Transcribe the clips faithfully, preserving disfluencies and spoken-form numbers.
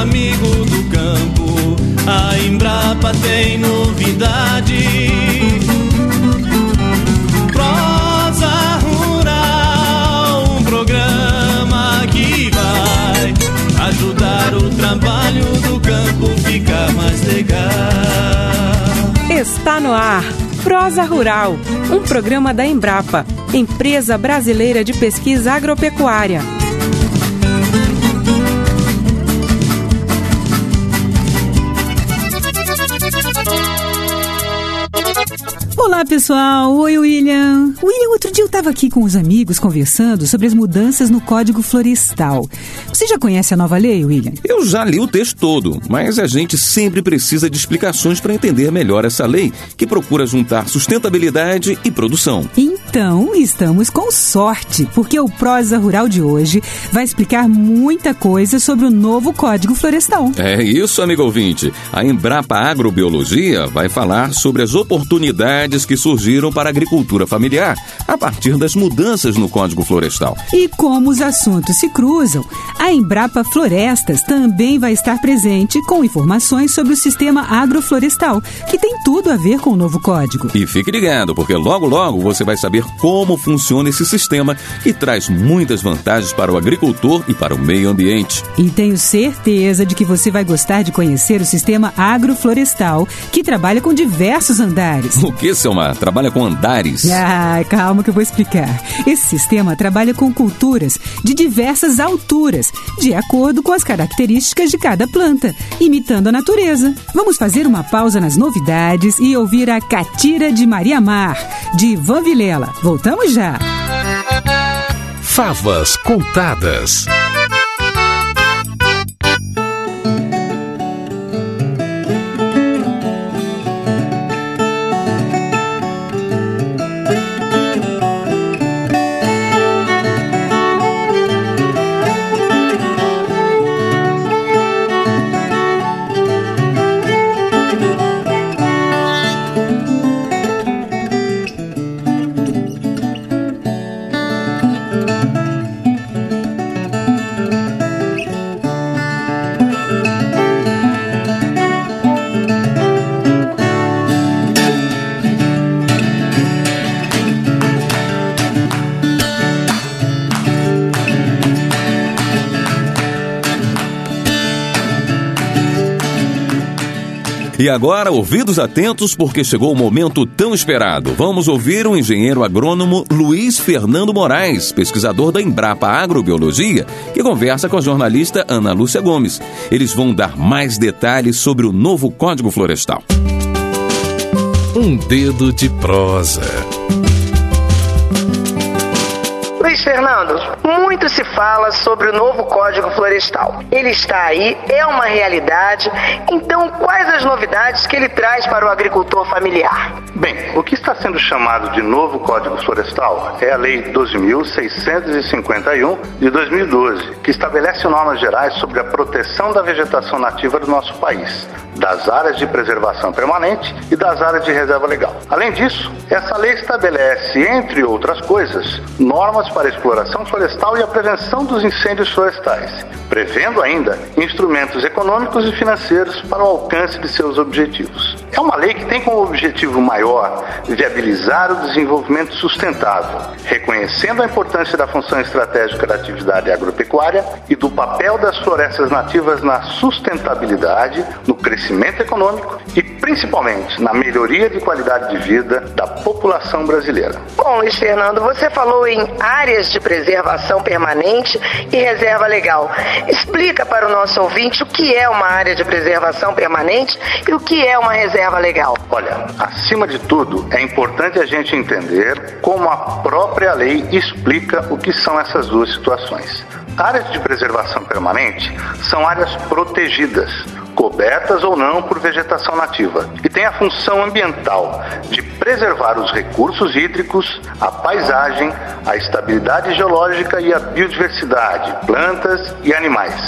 amigo do campo, a Embrapa tem novidade. Prosa Rural, um programa que vai ajudar o trabalho do campo ficar mais legal. Está no ar Prosa Rural, um programa da Embrapa, Empresa Brasileira de Pesquisa Agropecuária. Olá, pessoal. Oi, William. William, outro dia eu estava aqui com os amigos conversando sobre as mudanças no Código Florestal. Você já conhece a nova lei, William? Eu já li o texto todo, mas a gente sempre precisa de explicações para entender melhor essa lei, que procura juntar sustentabilidade e produção. Então, estamos com sorte, porque o Prosa Rural de hoje vai explicar muita coisa sobre o novo Código Florestal. É isso, amigo ouvinte. A Embrapa Agrobiologia vai falar sobre as oportunidades que surgiram para a agricultura familiar a partir das mudanças no Código Florestal. E como os assuntos se cruzam, a Embrapa Florestas também vai estar presente com informações sobre o sistema agroflorestal, que tem tudo a ver com o novo código. E fique ligado, porque logo logo você vai saber como funciona esse sistema, que traz muitas vantagens para o agricultor e para o meio ambiente. E tenho certeza de que você vai gostar de conhecer o sistema agroflorestal, que trabalha com diversos andares. O que, Selma? Trabalha com andares? Ah, calma que eu vou explicar. Esse sistema trabalha com culturas de diversas alturas, de acordo com as características de cada planta, imitando a natureza. Vamos fazer uma pausa nas novidades e ouvir a Catira de Maria Mar, de Ivan Vilela. Voltamos já. Favas Contadas. E agora, ouvidos atentos, porque chegou o momento tão esperado. Vamos ouvir o engenheiro agrônomo Luiz Fernando Moraes, pesquisador da Embrapa Agrobiologia, que conversa com a jornalista Ana Lúcia Gomes. Eles vão dar mais detalhes sobre o novo Código Florestal. Um dedo de prosa. Luiz Fernando, muito se fala sobre o novo Código Florestal. Ele está aí, é uma realidade. Então, quais as novidades que ele traz para o agricultor familiar? Bem, o que está sendo chamado de novo Código Florestal é a Lei doze mil seiscentos e cinquenta e um de dois mil e doze, que estabelece normas gerais sobre a proteção da vegetação nativa do nosso país, das áreas de preservação permanente e das áreas de reserva legal. Além disso, essa lei estabelece, entre outras coisas, normas para a exploração florestal e a prevenção dos incêndios florestais, prevendo ainda instrumentos econômicos e financeiros para o alcance de seus objetivos. É uma lei que tem como objetivo maior viabilizar o desenvolvimento sustentável, reconhecendo a importância da função estratégica da atividade agropecuária e do papel das florestas nativas na sustentabilidade, no crescimento econômico e principalmente na melhoria de qualidade de vida da população brasileira. Bom, Luiz Fernando, você falou em áreas de preservação permanente e reserva legal. Explica para o nosso ouvinte o que é uma área de preservação permanente e o que é uma reserva legal. Olha, acima de tudo, é importante a gente entender como a própria lei explica o que são essas duas situações. Áreas de preservação permanente são áreas protegidas, cobertas ou não por vegetação nativa, e tem a função ambiental de preservar os recursos hídricos, a paisagem, a estabilidade geológica e a biodiversidade, plantas e animais.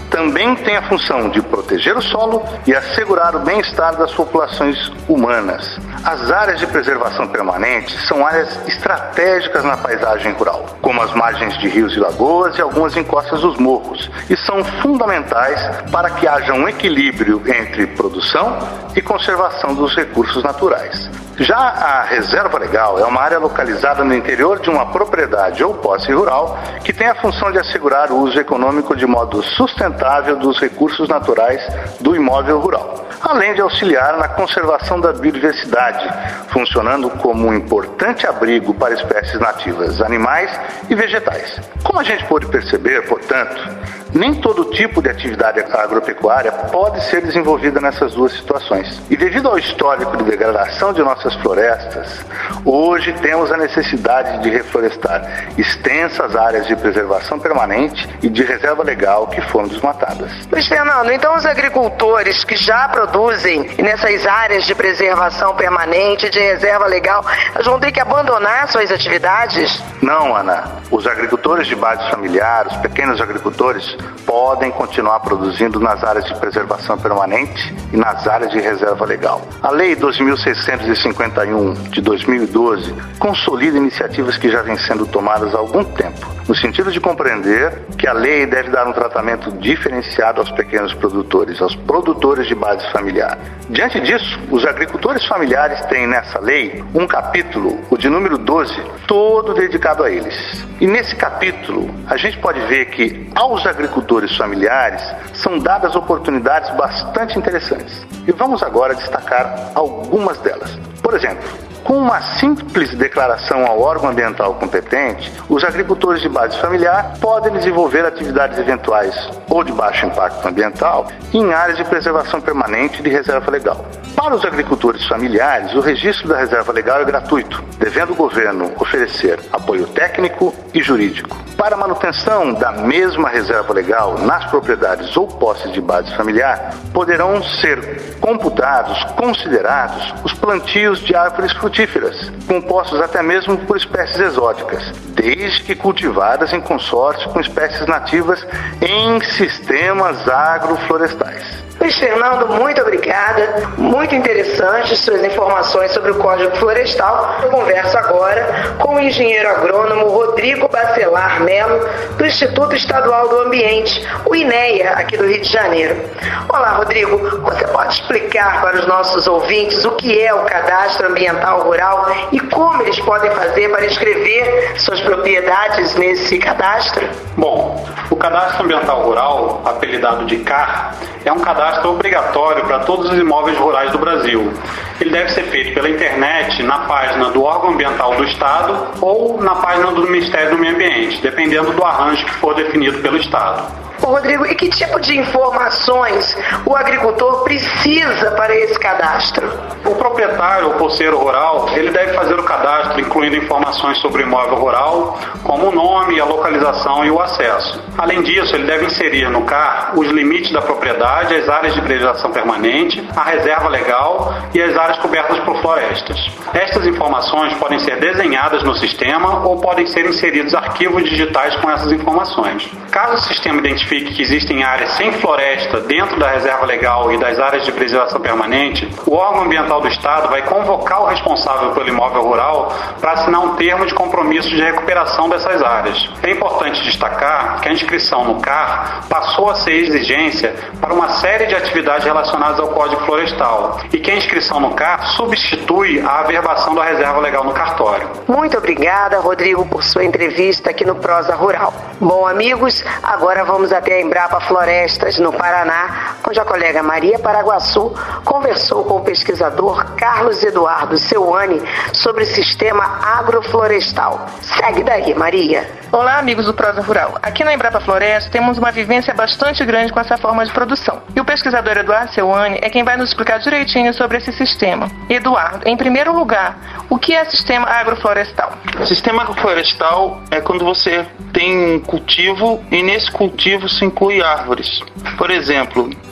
também tem a função de proteger o solo e assegurar o bem-estar das populações humanas. As áreas de preservação permanente são áreas estratégicas na paisagem rural, como as margens de rios e lagoas e algumas encostas dos morros, e são fundamentais para que haja um equilíbrio entre produção e conservação dos recursos naturais. Já a reserva legal é uma área localizada no interior de uma propriedade ou posse rural que tem a função de assegurar o uso econômico de modo sustentável dos recursos naturais do imóvel rural, além de auxiliar na conservação da biodiversidade, funcionando como um importante abrigo para espécies nativas, animais e vegetais. Como a gente pôde perceber, portanto, nem todo tipo de atividade agropecuária pode ser desenvolvida nessas duas situações. E devido ao histórico de degradação de nossas florestas, hoje temos a necessidade de reflorestar extensas áreas de preservação permanente e de reserva legal que foram desmatadas. Luiz Fernando, então os agricultores que já produzem nessas áreas de preservação permanente e de reserva legal, eles vão ter que abandonar suas atividades? Não, Ana. Os agricultores de base familiar, os pequenos agricultores, podem continuar produzindo nas áreas de preservação permanente e nas áreas de reserva legal. A Lei doze mil seiscentos e cinquenta e um de dois mil e doze consolida iniciativas que já vêm sendo tomadas há algum tempo, no sentido de compreender que a lei deve dar um tratamento diferenciado aos pequenos produtores, aos produtores de base familiar. Diante disso, os agricultores familiares têm nessa lei um capítulo, o de número doze, todo dedicado a eles. E nesse capítulo, a gente pode ver que aos agricultores familiares são dadas oportunidades bastante interessantes. E vamos agora destacar algumas delas. Por exemplo, com uma simples declaração ao órgão ambiental competente, os agricultores de base familiar podem desenvolver atividades eventuais ou de baixo impacto ambiental em áreas de preservação permanente e de reserva legal. Para os agricultores familiares, o registro da reserva legal é gratuito, devendo o governo oferecer apoio técnico e jurídico. Para a manutenção da mesma reserva legal nas propriedades ou posses de base familiar, poderão ser computados, considerados, os plantios de árvores frutíferas, compostos até mesmo por espécies exóticas, desde que cultivadas em consórcio com espécies nativas em sistemas agroflorestais. Luiz Fernando, muito obrigada. Muito interessantes suas informações sobre o Código Florestal. Eu converso agora com o engenheiro agrônomo Rodrigo Bacelar Melo, do Instituto Estadual do Ambiente, o INEA, aqui do Rio de Janeiro. Olá, Rodrigo. Você pode explicar para os nossos ouvintes o que é o Cadastro Ambiental Rural e como eles podem fazer para inscrever suas propriedades nesse cadastro? Bom, o Cadastro Ambiental Rural, apelidado de C A R, é um cadastro obrigatório para todos os imóveis rurais do Brasil. Ele deve ser feito pela internet, na página do órgão ambiental do Estado ou na página do Ministério do Meio Ambiente, dependendo do arranjo que for definido pelo Estado. Ô, Rodrigo, e que tipo de informações o agricultor precisa para esse cadastro? O proprietário ou posseiro rural, ele deve fazer o cadastro incluindo informações sobre o imóvel rural, como o nome, a localização e o acesso. Além disso, ele deve inserir no C A R os limites da propriedade, as áreas de preservação permanente, a reserva legal e as áreas cobertas por florestas. Estas informações podem ser desenhadas no sistema ou podem ser inseridos arquivos digitais com essas informações. Caso o sistema identifique que existem áreas sem floresta dentro da reserva legal e das áreas de preservação permanente, o órgão ambiental do Estado vai convocar o responsável pelo imóvel rural para assinar um termo de compromisso de recuperação dessas áreas. É importante destacar que a inscrição no C A R passou a ser exigência para uma série de atividades relacionadas ao Código Florestal e que a inscrição no C A R substitui a averbação da reserva legal no cartório. Muito obrigada, Rodrigo, por sua entrevista aqui no Prosa Rural. Bom, amigos, agora vamos até a Embrapa Florestas, no Paraná, onde a colega Maria Paraguaçu conversou com o pesquisador Carlos Eduardo Seuane sobre o sistema agroflorestal. Segue daí, Maria. Olá, amigos do Prosa Rural. Aqui na Embrapa Floresta temos uma vivência bastante grande com essa forma de produção. E o pesquisador Eduardo Seuane é quem vai nos explicar direitinho sobre esse sistema. Eduardo, em primeiro lugar, o que é sistema agroflorestal? O sistema agroflorestal é quando você tem um cultivo e nesse cultivo se inclui árvores. Por exemplo,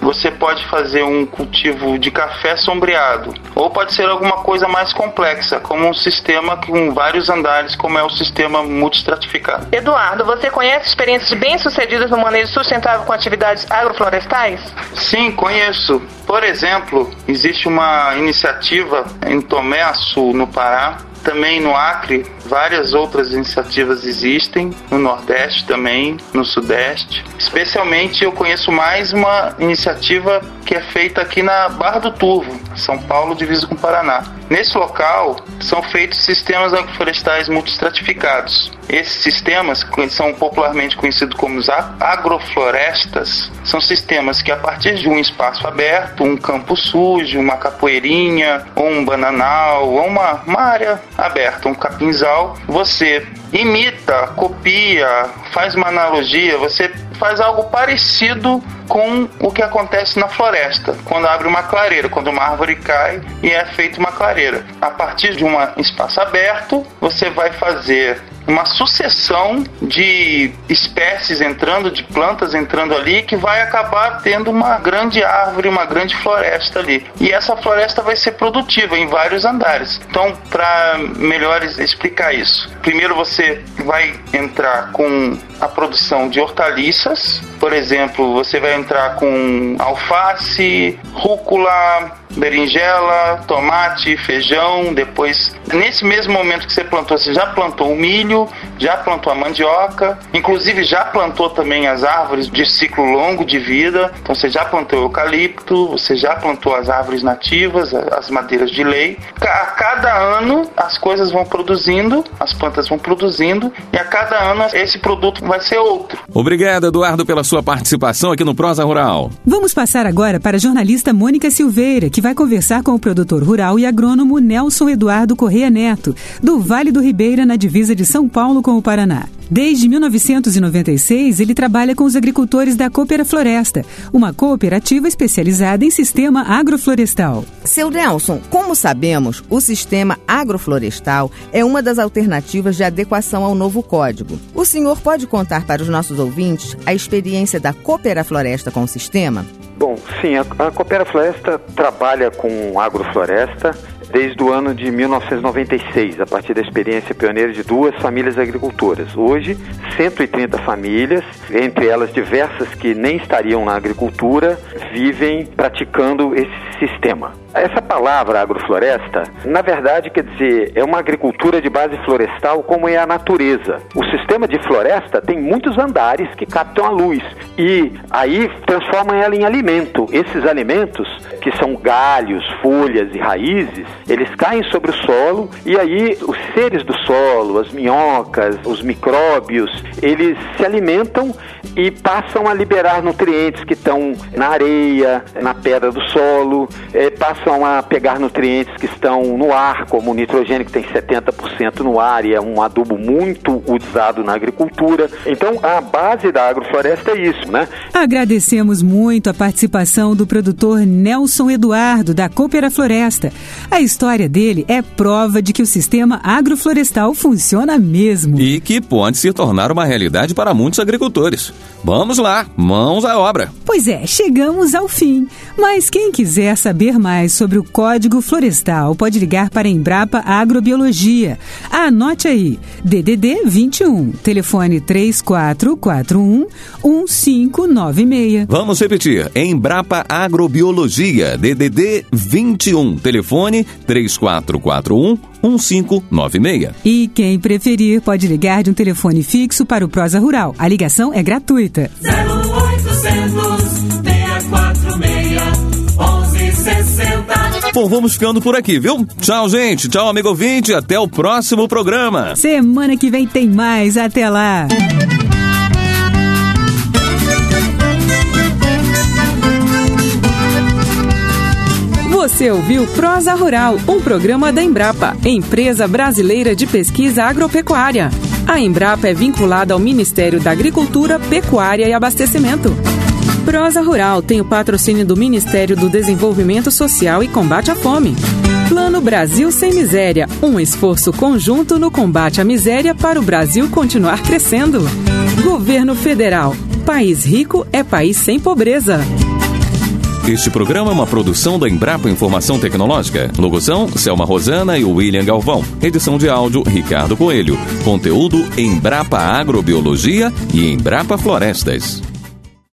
você pode fazer um cultivo de café sombreado, ou pode ser alguma coisa mais complexa, como um sistema com vários andares, como é o sistema multistratificado. Eduardo, você conhece experiências bem-sucedidas no manejo sustentável com atividades agroflorestais? Sim, conheço. Por exemplo, existe uma iniciativa em Tomé Açu, no Pará, também no Acre, várias outras iniciativas existem, no Nordeste também, no Sudeste. Especialmente eu conheço mais uma iniciativa que é feita aqui na Barra do Turvo, São Paulo, divisa com o Paraná. Nesse local são feitos sistemas agroflorestais multistratificados. Esses sistemas, que são popularmente conhecidos como agroflorestas, são sistemas que a partir de um espaço aberto, um campo sujo, uma capoeirinha, ou um bananal, ou uma, uma área aberta, um capinzal, você imita, copia, faz uma analogia, você faz algo parecido com o que acontece na floresta, quando abre uma clareira, quando uma árvore cai e é feita uma clareira. A partir de um espaço aberto, você vai fazer uma sucessão de espécies entrando, de plantas entrando ali, que vai acabar tendo uma grande árvore, uma grande floresta ali. E essa floresta vai ser produtiva em vários andares. Então, para melhor explicar isso, primeiro você vai entrar com a produção de hortaliças. Por exemplo, você vai entrar com alface, rúcula, berinjela, tomate, feijão. Depois, nesse mesmo momento que você plantou, você já plantou o milho, já plantou a mandioca, inclusive já plantou também as árvores de ciclo longo de vida. Então você já plantou o eucalipto, você já plantou as árvores nativas, as madeiras de lei. A cada ano as coisas vão produzindo, as plantas vão produzindo, e a cada ano esse produto vai ser outro. Obrigado, Eduardo, pela sua participação aqui no Prosa Rural. Vamos passar agora para a jornalista Mônica Silveira, que vai conversar com o produtor rural e agrônomo Nelson Eduardo Correia Neto, do Vale do Ribeira, na divisa de São Paulo com o Paraná. Desde mil novecentos e noventa e seis, ele trabalha com os agricultores da Coopera Floresta, uma cooperativa especializada em sistema agroflorestal. Seu Nelson, como sabemos, o sistema agroflorestal é uma das alternativas de adequação ao novo código. O senhor pode contar para os nossos ouvintes a experiência da Coopera Floresta com o sistema? Bom, sim, a, a Coopera Floresta trabalha com agrofloresta desde o ano de mil novecentos e noventa e seis, a partir da experiência pioneira de duas famílias agricultoras. Hoje, cento e trinta famílias, entre elas diversas que nem estariam na agricultura, vivem praticando esse sistema. Essa palavra agrofloresta, na verdade, quer dizer, é uma agricultura de base florestal como é a natureza. O sistema de floresta tem muitos andares que captam a luz e aí transformam ela em alimento. Esses alimentos, que são galhos, folhas e raízes, eles caem sobre o solo e aí os seres do solo, as minhocas, os micróbios, eles se alimentam e passam a liberar nutrientes que estão na areia, na pedra do solo, é, passam a pegar nutrientes que estão no ar, como o nitrogênio, que tem setenta por cento no ar e é um adubo muito usado na agricultura. Então, a base da agrofloresta é isso, né? Agradecemos muito a participação do produtor Nelson Eduardo, da Coopera Floresta. A história dele é prova de que o sistema agroflorestal funciona mesmo. E que pode se tornar uma realidade para muitos agricultores. Vamos lá, mãos à obra. Pois é, chegamos ao fim. Mas quem quiser saber mais sobre o Código Florestal pode ligar para a Embrapa Agrobiologia. Anote aí, D D D vinte e um, telefone três quatro quatro um, um cinco nove seis. Vamos repetir, Embrapa Agrobiologia, D D D vinte e um, telefone três quatro quatro um, um cinco nove seis. E quem preferir pode ligar de um telefone fixo para o Prosa Rural. A ligação é gratuita. zero oitocentos, seis quatro seis, onze sessenta. Bom, vamos ficando por aqui, viu? Tchau, gente. Tchau, amigo ouvinte. Até o próximo programa. Semana que vem tem mais. Até lá. Você ouviu Prosa Rural, um programa da Embrapa, Empresa Brasileira de Pesquisa Agropecuária. A Embrapa é vinculada ao Ministério da Agricultura, Pecuária e Abastecimento. Prosa Rural tem o patrocínio do Ministério do Desenvolvimento Social e Combate à Fome. Plano Brasil Sem Miséria, um esforço conjunto no combate à miséria para o Brasil continuar crescendo. Governo Federal, país rico é país sem pobreza. Este programa é uma produção da Embrapa Informação Tecnológica. Locução, Selma Rosana e William Galvão. Edição de áudio, Ricardo Coelho. Conteúdo, Embrapa Agrobiologia e Embrapa Florestas.